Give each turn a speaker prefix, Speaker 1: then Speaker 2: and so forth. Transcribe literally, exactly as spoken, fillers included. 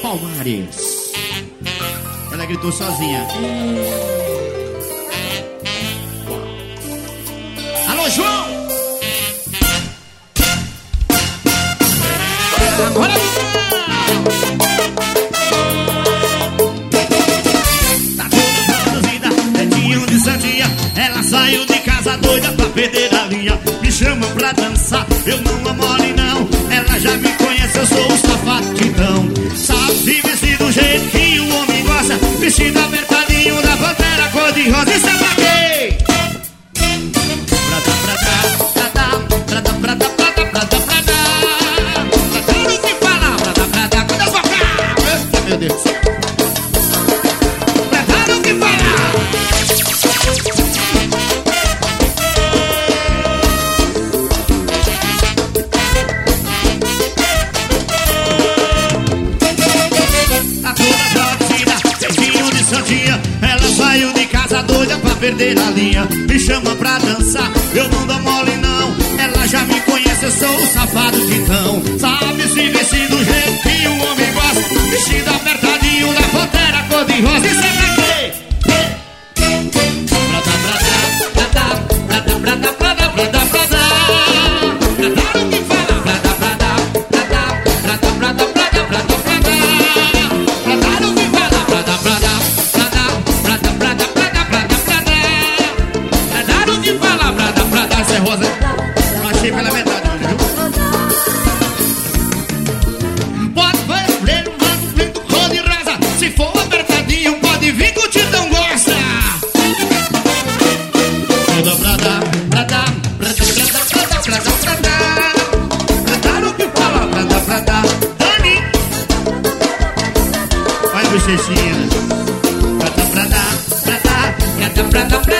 Speaker 1: Palmares. Ela gritou sozinha. Alô, João! Agora tá toda produzida, netinho de Santinha. Ela saiu de casa doida pra perder a linha. Me chama pra dançar, eu não amole não. Ela já me conhece, eu sou o safado titão. Sabe se vestir do jeito que o homem gosta, vestido apertadinho da pantera cor-de-rosa. Isso é pra quê? Prata, prata, prata, prata, prata, prata, prata, prata. Tudo que fala, prata, prata, quando eu focar. Meu Deus. Prata no que fala. Ela saiu de casa doida pra perder a linha. Me chama pra dançar, eu não dou mole não. Ela já me conhece, eu sou o safado titão. Sabe se vestir do jeito que o homem gosta, vestido apertadinho da pantera cor-de-rosa. Isso é pra quê? Prata, prata, prata, prata, prata, prata, prata, prata. Prata no que fala. Prata, prata, prata, prata, prata, prata, prata, prata. Prata no que fala. Prata, prata. Essa é rosa, eu achei pela metade hoje, viu? Pode ver um movimento cor-de-rosa. Se for apertadinho, pode vir que o Titão gosta. Toda prata, prata, prata, prata, prata, prata, prata. Prata no que fala, prata, prata. Dani! Vai, bochechinha. Prata, prata, prata, prata, prata, prata.